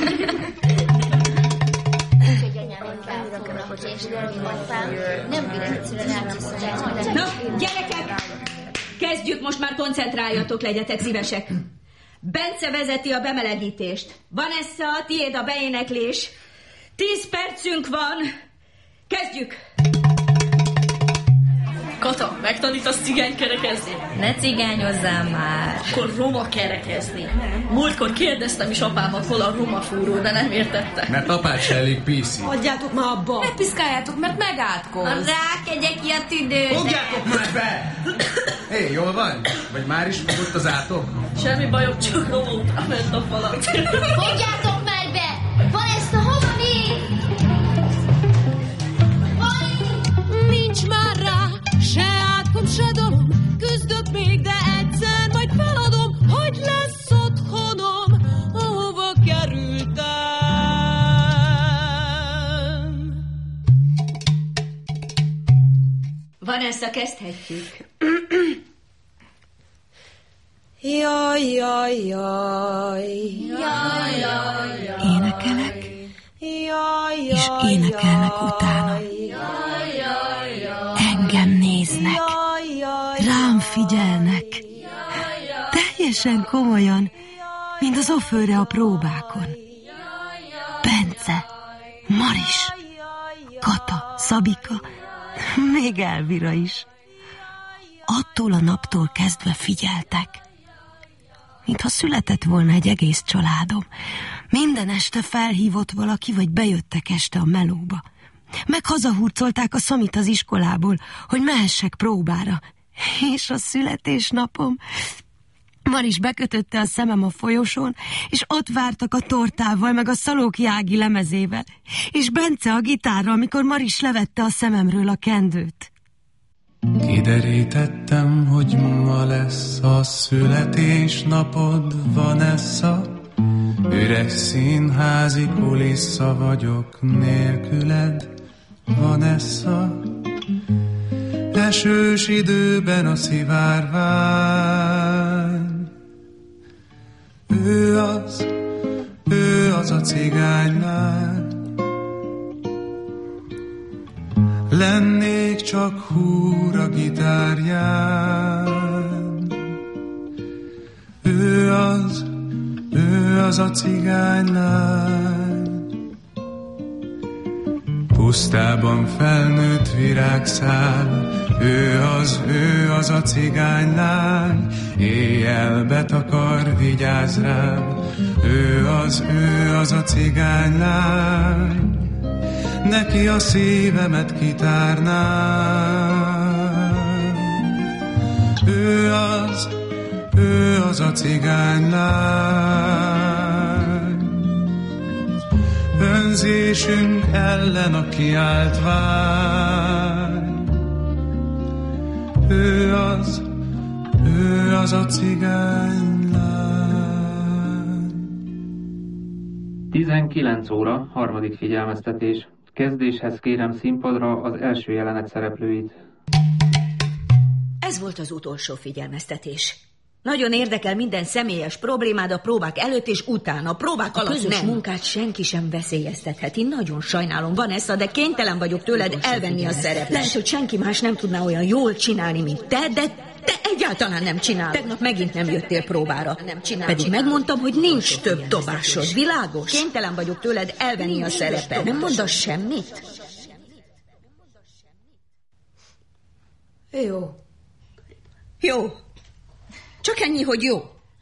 Na, gyerekek! Kezdjük, most már koncentráljatok, legyetek szívesek. Bence vezeti a bemelegítést. Vanessa, tiéd a beéneklés. 10 percünk van. Kezdjük! Kata, megtanítasz cigánykerekezni? Ne cigányozzál már. Akkor roma kerekezni. Múltkor kérdeztem is apámat, hol a roma fúró, de nem értette. Mert apád se elég PC. Hagyjátok már abba. Ne piszkáljátok, mert megátkoz. Rákegyek ki a tüdőt. Fogjátok már be! Hé, jól van? Vagy már is fogott az átok? Semmi bajom, csak romolta ment a falat. Fogjátok már be! Vanessa, hova mész? Nincs már rá se átkom, se dolog, küzdök még, de egyszer majd fel. Vanessa, kezdhetjük. Jaj, jaj, jaj. Jaj, jaj, jaj. Énekelek, Jaj, és énekelnek utána. jaj, jaj, jaj. Engem néznek, Jaj, jaj, rám figyelnek. Teljesen komolyan, mint az ofőre a próbákon. Bence, Maris, Kata, Szabika, még Elvira is. Attól a naptól kezdve figyeltek, mintha született volna egy egész családom. Minden este felhívott valaki, vagy bejöttek este a melóba. Meg hazahurcolták a Szamit az iskolából, hogy mehessek próbára. És a születésnapom... Maris bekötötte a szemem a folyosón, és ott vártak a tortával, meg a Szalóki Ági lemezével, és Bence a gitárral, amikor Maris levette a szememről a kendőt. Kiderítettem, hogy ma lesz a születésnapod, Vanessa. Üres színházi kulissza vagyok nélküled, Vanessa. Esős időben a szivárvány. Ő az a cigánylány. Lennék csak húr a gitárján. Ő az a cigánylány. Pusztában felnőtt virágszál. Ő az a cigánylány. Éjjel betakar, vigyázz rám. Ő az a cigánylány. Neki a szívemet kitárnám. Ő az a cigánylány. Önzésünk ellen a kiáltvány. Ő az a cigánylány. 19 óra, harmadik figyelmeztetés. Kezdéshez kérem színpadra az első jelenet szereplőit. Ez volt az utolsó figyelmeztetés. Nagyon érdekel minden személyes problémád a próbák előtt és utána. A próbák alatt közös munkát senki sem veszélyeztetheti. Nagyon sajnálom, Vanessa, de kénytelen vagyok tőled elvenni a szerepet. Lehet, hogy senki más nem tudná olyan jól csinálni, mint te, de te egyáltalán nem csinálod. Tegnap megint nem jöttél próbára. Pedig megmondtam, hogy nincs több dobásod. Világos? Kénytelen vagyok tőled elvenni a szerepet. Nem mondasz semmit? Jó. Csak ennyi, hogy jó.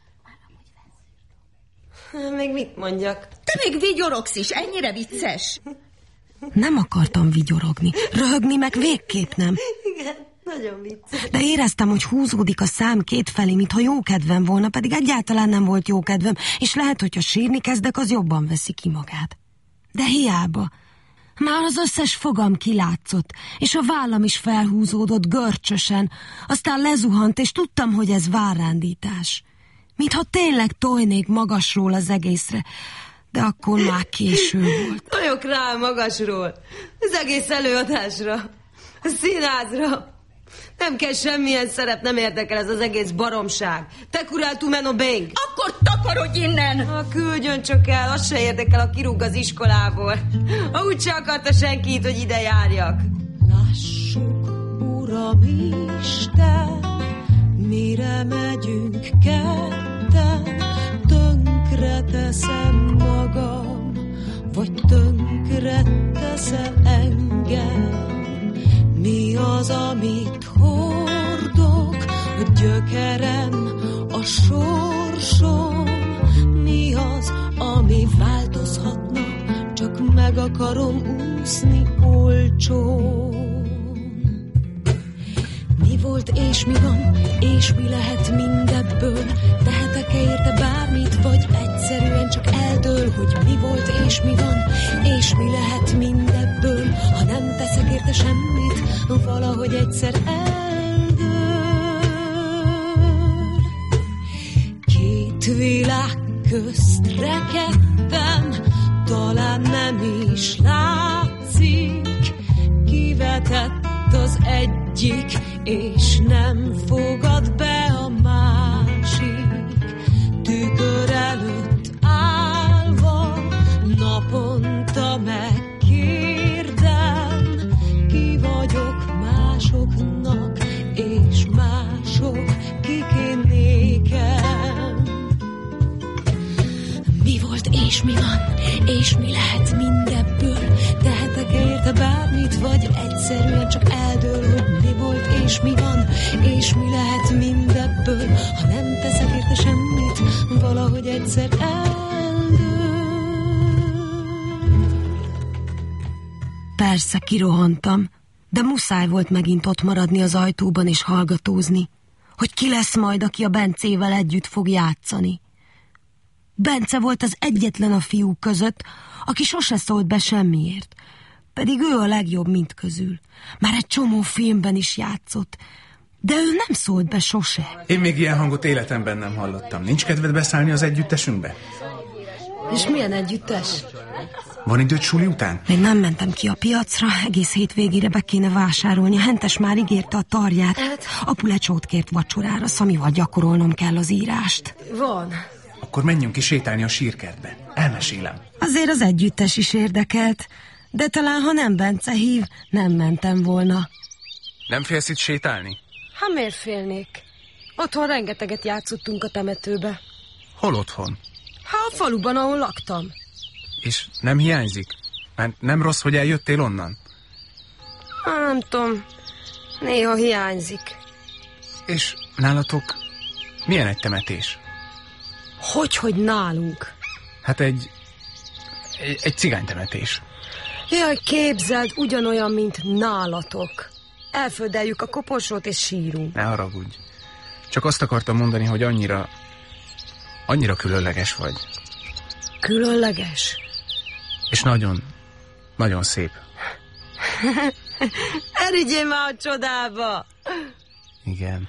Még mit mondjak? Te még vigyorogsz is, ennyire vicces. Nem akartam vigyorogni, röhögni meg végképp nem. Igen, nagyon vicces. De éreztem, hogy húzódik a szám kétfelé, mintha jó kedvem volna, pedig egyáltalán nem volt jó kedvem, és lehet, hogyha sírni kezdek, az jobban veszi ki magát. De hiába. Már az összes fogam kilátszott, és a vállam is felhúzódott görcsösen, aztán lezuhant, és tudtam, hogy ez várrándítás. Mintha tényleg tojnék magasról az egészre, de akkor már késő volt. Tojok rá magasról, az egész előadásra, a színházra. Nem kell semmilyen szerep, nem érdekel ez az egész baromság. Te kuráltu meno beng. Akkor takarodj innen! Küldjön csak el, az se érdekel, a kirúg az iskolából. Ha úgyse akarta senki itt, hogy ide járjak. Lássuk, Uram Isten, mire megyünk ketten, tönkre teszem magam, vagy tönkre teszel engem. Mi az, amit hordok, a gyökerem, a sorsom? Mi az, ami változhatna, csak meg akarom úszni olcsón? Mi volt és mi van, és mi lehet mindebből? Tehetek-e érte bármit, vagy egyszerűen csak eldől, hogy mi volt és mi van, és mi lehet mindebből? Ha nem teszek érte semmit, valahogy egyszer eldől. Két világ közt rekedtem, talán nem is látszik, kivetett a az egyik, és nem fogad be a másik. Tükör előtt állva naponta megkérdem, ki vagyok másoknak, és mások kik én nékem. Mi volt és mi van, és mi lehet mindebből? Tehetek-e érte bármit, vagy egyszerűen csak eldől, hogy mi volt és mi van, és mi lehet mindebből? Ha nem teszek érte semmit, valahogy egyszer eldől. Persze, kirohantam, de muszáj volt megint ott maradni az ajtóban és hallgatózni, hogy ki lesz majd, aki a Bencével együtt fog játszani. Bence volt az egyetlen a fiúk között, aki sose szólt be semmiért, pedig ő a legjobb mindközül. Már egy csomó filmben is játszott, de ő nem szólt be sose. Én még ilyen hangot életemben nem hallottam. Nincs kedved beszállni az együttesünkbe? És milyen együttes? Van időt suli után? Még nem mentem ki a piacra, egész hétvégére be kéne vásárolni. Hentes már ígérte a tarját. Apu lecsót kért vacsorára, Szamival gyakorolnom kell az írást. Van. Akkor menjünk ki sétálni a sírkertbe. Elmesélem. Azért az együttes is érdekelt, de talán ha nem Bence hív, nem mentem volna. Nem félsz itt sétálni? Hát miért félnék? Otthon rengeteget játszottunk a temetőbe. Hol otthon? Hát a faluban, ahol laktam. És nem hiányzik? Mert nem rossz, hogy eljöttél onnan? Nem tudom, néha hiányzik. És nálatok milyen egy temetés? Hogy nálunk? Hát egy cigánytemetés. Jaj, képzeld, ugyanolyan, mint nálatok. Elföldeljük a koporsót és sírunk. Ne haragudj. Csak azt akartam mondani, hogy annyira különleges vagy. Különleges? És nagyon, nagyon szép. Erigyél már a csodába! Igen.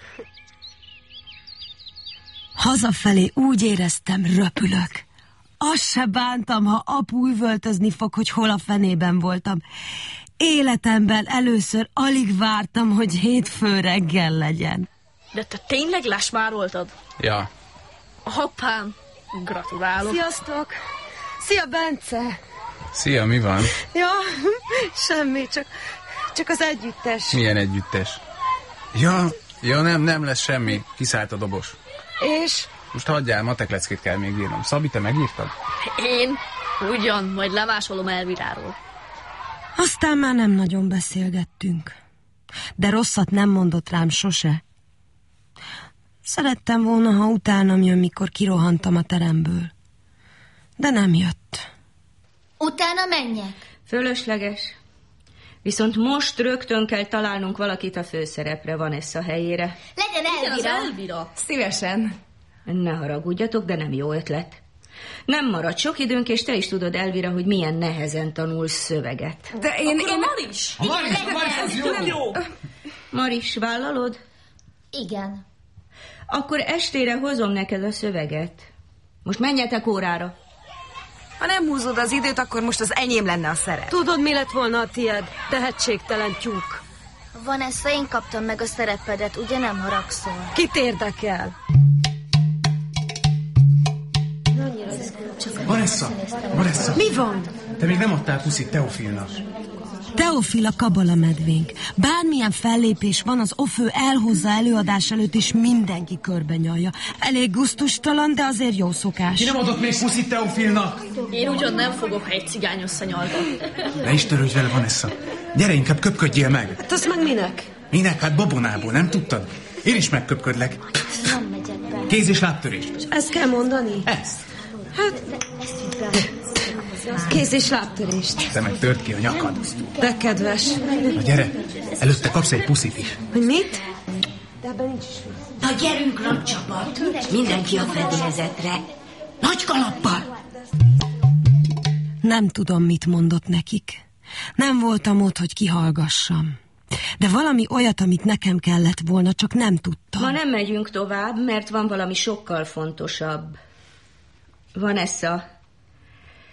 Hazafelé úgy éreztem, röpülök. Azt se bántam, ha apu üvöltözni fog, hogy hol a fenében voltam. Életemben először alig vártam, hogy hétfő reggel legyen. De te tényleg lesmároltad? Ja. Hoppám, gratulálok. Sziasztok! Szia, Bence! Szia, mi van? Ja, semmi, csak az együttes. Milyen együttes? Ja, nem lesz semmi. Kiszállt a dobos. És? Most hagyjál, matekleckét kell még írnom. Szabi, te megírtad? Én? Ugyan, majd lemásolom Elviráról. Aztán már nem nagyon beszélgettünk. De rosszat nem mondott rám sose. Szerettem volna, ha utánam jön, mikor kirohantam a teremből. De nem jött. Utána menjek? Fölösleges. Viszont most rögtön kell találnunk valakit a főszerepre, Vanessa helyére. Legyen Elvira. Szívesen. Ne haragudjatok, de nem jó ötlet. Nem marad sok időnk, és te is tudod, Elvira, hogy milyen nehezen tanulsz szöveget. De én... Maris! Maris, az jó! Maris, vállalod? Igen. Akkor estére hozom neked a szöveget. Most menjetek órára. Ha nem húzod az időt, akkor most az enyém lenne a szerep. Tudod, mi lett volna a tied? Tehetségtelen tyúk. Vanessa, én kaptam meg a szerepedet, ugye nem haragszol? Kit érdekel? Vanessa! Mi van? Te még nem adtál puszit Teofilnak. Teofil a kabalamedvénk. Bármilyen fellépés van, az Ofő elhozza előadás előtt, és mindenki körbe nyalja. Elég gusztustalan, de azért jó szokás. Ki nem adott még puszit Teofilnak? Én ugyan nem fogok, ha egy cigány összenyalgat. Ne is törődj vele, Vanessa. Gyere, inkább köpködjél meg. Hát azt meg minek? Minek? Hát babonából, nem tudtad? Én is megköpködlek. Nem megyek be. Kéz- és lábtörés. Ezt kell mondani? Ezt. Hát... Kéz- és lábtörést. Te meg tört ki a nyakad. De kedves. Na gyere, előtte kapsz egy puszit is. Hogy mit? De ebben nincs is. Na gyerünk, nagy csapat. Mindenki a fedélzetre. Nagy kalappal. Nem tudom, mit mondott nekik. Nem voltam ott, hogy kihallgassam. De valami olyat, amit nekem kellett volna, csak nem tudtam. Ma nem megyünk tovább, mert van valami sokkal fontosabb. Vanessa,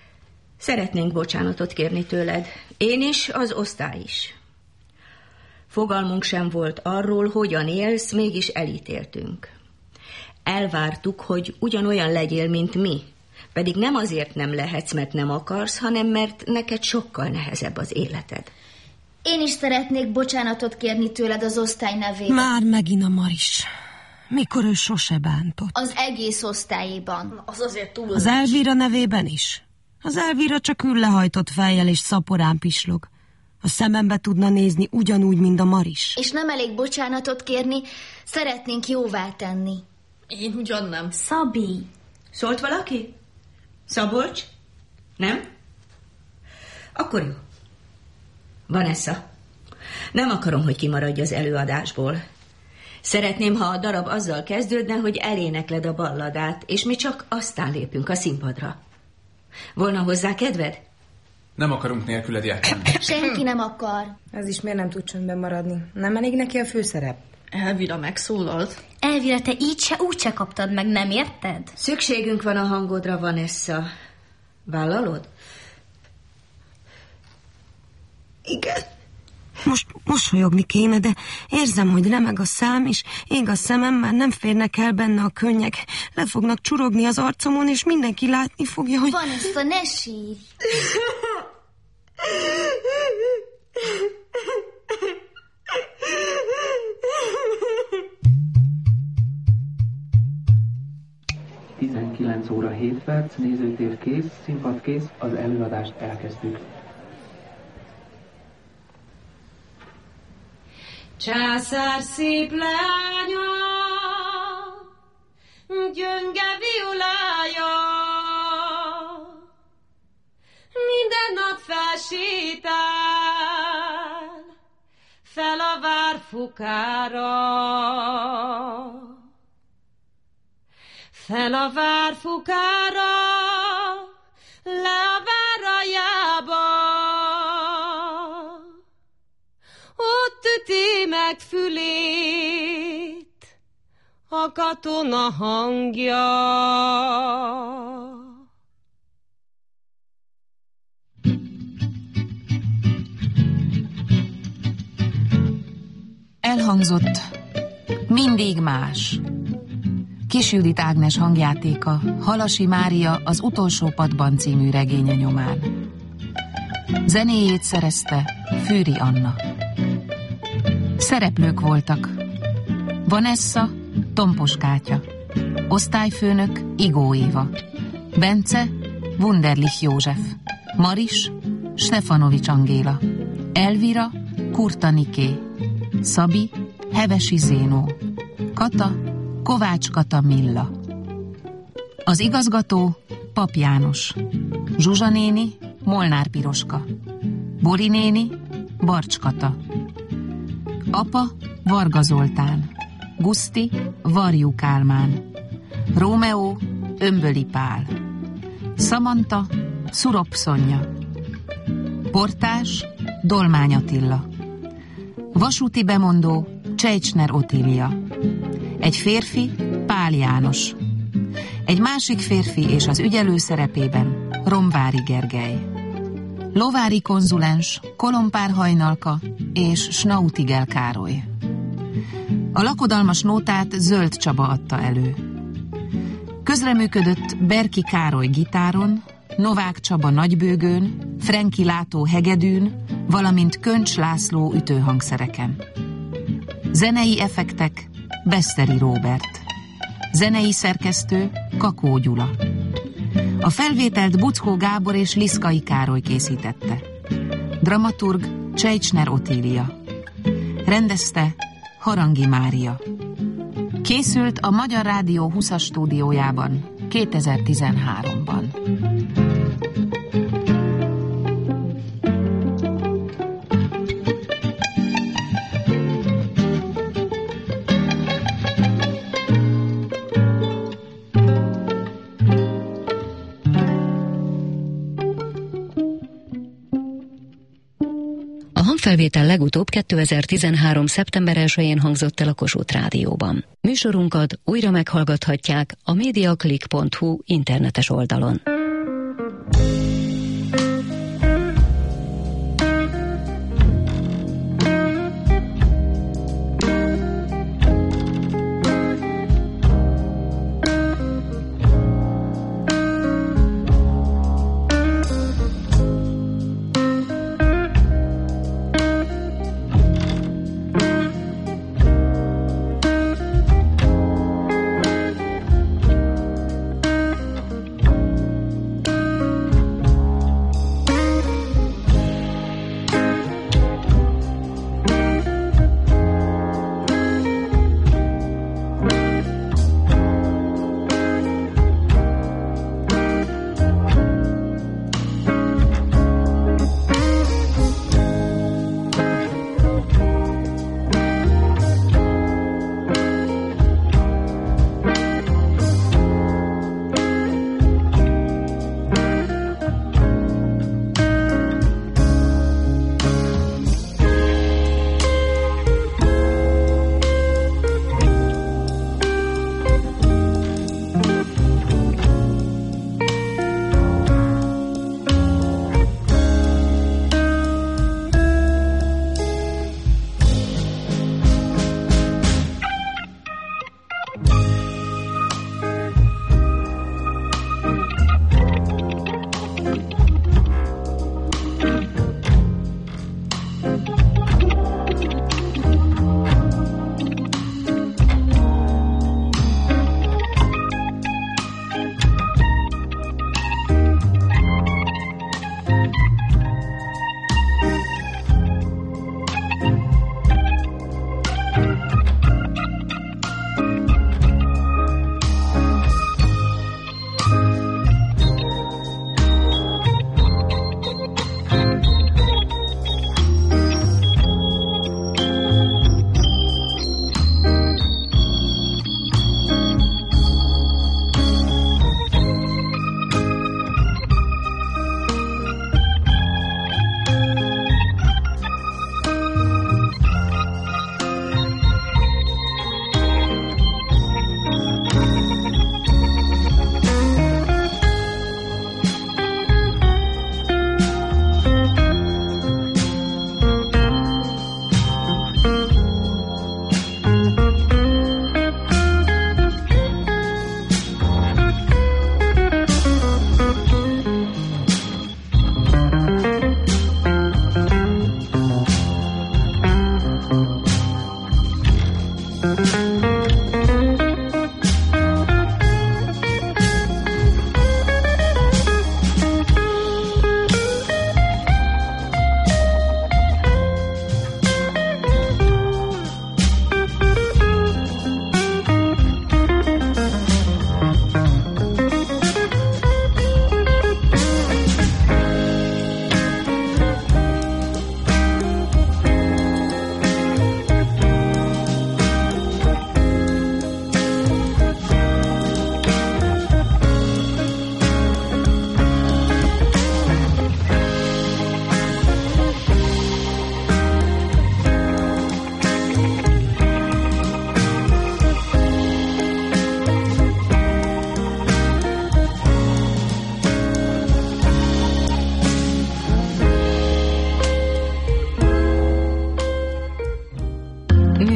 szeretnénk bocsánatot kérni tőled. Én is, az osztály is. Fogalmunk sem volt arról, hogyan élsz, mégis elítéltünk. Elvártuk, hogy ugyanolyan legyél, mint mi. Pedig nem azért nem lehetsz, mert nem akarsz, hanem mert neked sokkal nehezebb az életed. Én is szeretnék bocsánatot kérni tőled az osztály nevében. Már megint a Maris. Mikor ő sose bántott. Az egész osztályéban. Az azért túl. Az Elvira nevében is. Az Elvira csak ül lehajtott fejjel és szaporán pislog. A szemembe tudna nézni ugyanúgy, mint a Maris. És nem elég bocsánatot kérni, szeretnénk jóvá tenni. Én ugyan nem. Szabi. Szólt valaki? Szabolcs? Nem? Akkor jó. Vanessa, nem akarom, hogy kimaradj az előadásból. Szeretném, ha a darab azzal kezdődne, hogy elénekled a balladát, és mi csak aztán lépünk a színpadra. Volna hozzá kedved? Nem akarunk nélküled játszani. Senki nem akar. Ez is miért nem tud csöndben maradni? Nem elég neki a főszerep? Elvira megszólalt. Elvira, te így se úgy se kaptad meg, nem érted? Szükségünk van a hangodra, Vanessa. Vállalod? Igen. Most mosolyogni kéne, de érzem, hogy remeg a szám, és ég a szemem, már nem férnek el benne a könnyek. Le fognak csurogni az arcomon, és mindenki látni fogja, hogy... Vanessa, ne sírj! 19 óra 7 perc, nézőtér kész, színpad kész, az előadást elkezdjük. Császár szép lánya, gyönge violája, minden nap felsétál fel a várfukára, fel a várfukára, le a váraljába. Ott üti meg fülét a katona hangja. Elhangzott Mindig más. Kis Judit Ágnes hangjátéka Halasi Mária az Utolsó padban című regénye nyomán. Zenéjét szerezte Fűri Anna. Szereplők voltak: Vanessa, Tompos Kátya, osztályfőnök Igó Éva, Bence, Wunderlich József, Maris, Stefanovics Angéla, Elvira, Kurta Niké, Szabi, Hevesi Zénó, Kata, Kovács Kata Milla. Az igazgató Pap János, Zsuzsa néni, Molnár Piroska, Bori néni, Barcs Kata, apa Varga Zoltán, Guszti, Varjú Kálmán, Rómeó, Ömböli Pál, Szamanta, Szurop Szonya, portás Dolmány Attila, vasúti bemondó Csejcsner Otília, egy férfi Pál János, egy másik férfi és az ügyelő szerepében Romvári Gergely, lovári konzulens Kolompár Hajnalka és Snautigel Károly. A lakodalmas nótát Zöld Csaba adta elő. Közreműködött Berki Károly gitáron, Novák Csaba nagybőgőn, Frenki Látó hegedűn, valamint Köncs László ütőhangszereken. Zenei effektek Beszteri Róbert. Zenei szerkesztő Kakó Gyula. A felvételt Buckó Gábor és Liszkai Károly készítette. Dramaturg Csejcsner Otília. Rendezte Harangi Mária. Készült a Magyar Rádió 20-as stúdiójában 2013-ban. Felvétel legutóbb 2013. szeptember 1-én hangzott el a Kossuth Rádióban. Műsorunkat újra meghallgathatják a mediaclick.hu internetes oldalon.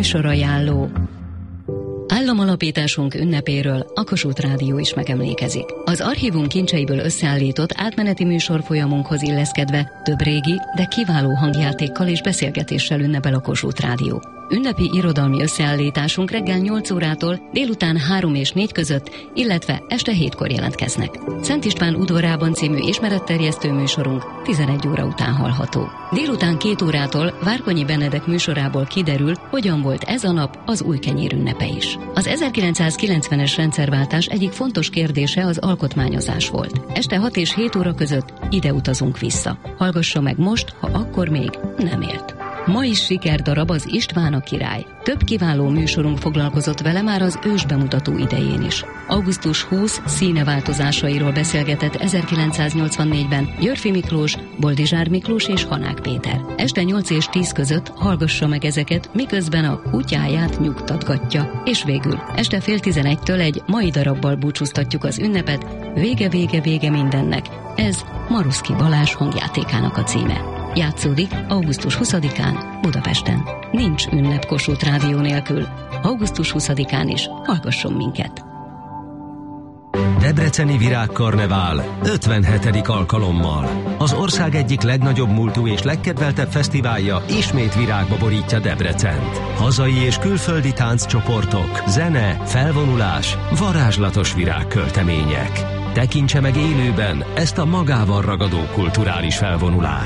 Műsorajánló. Államalapításunk ünnepéről a Kossuth Rádió is megemlékezik. Az archívum kincseiből összeállított átmeneti műsorfolyamunkhoz illeszkedve több régi, de kiváló hangjátékkal és beszélgetéssel ünnepel a Kossuth Rádió. Ünnepi irodalmi összeállításunk reggel 8 órától délután 3 és 4 között, illetve este 7-kor jelentkeznek. Szent István udvarában című ismeretterjesztő műsorunk 11 óra után hallható. Délután 2 órától Várkonyi Benedek műsorából kiderül, hogyan volt ez a nap az újkenyér ünnepe is. Az 1990-es rendszerváltás egyik fontos kérdése az alkotmányozás volt. Este 6 és 7 óra között ide utazunk vissza. Hallgassa meg most, ha akkor még nem élt. Ma is sikerdarab az István a király. Több kiváló műsorunk foglalkozott vele már az ős bemutató idején is. Augusztus 20 színeváltozásairól beszélgetett 1984-ben Györffy Miklós, Boldizsár Miklós és Hanák Péter. Este 8 és 10 között hallgassa meg ezeket, miközben a kutyáját nyugtatgatja. És végül este fél 11-től egy mai darabbal búcsúztatjuk az ünnepet, Vége, vége, vége mindennek. Ez Maruszki Balázs hangjátékának a címe. Játszódik augusztus 20-án Budapesten. Nincs ünnep Kossuth Rádió nélkül. Augusztus 20-án is hallgasson minket. Debreceni Virágkarnevál 57. alkalommal. Az ország egyik legnagyobb múltú és legkedveltebb fesztiválja ismét virágba borítja Debrecent. Hazai és külföldi tánccsoportok, zene, felvonulás, varázslatos virágköltemények. Tekintse meg élőben ezt a magával ragadó kulturális felvonulást.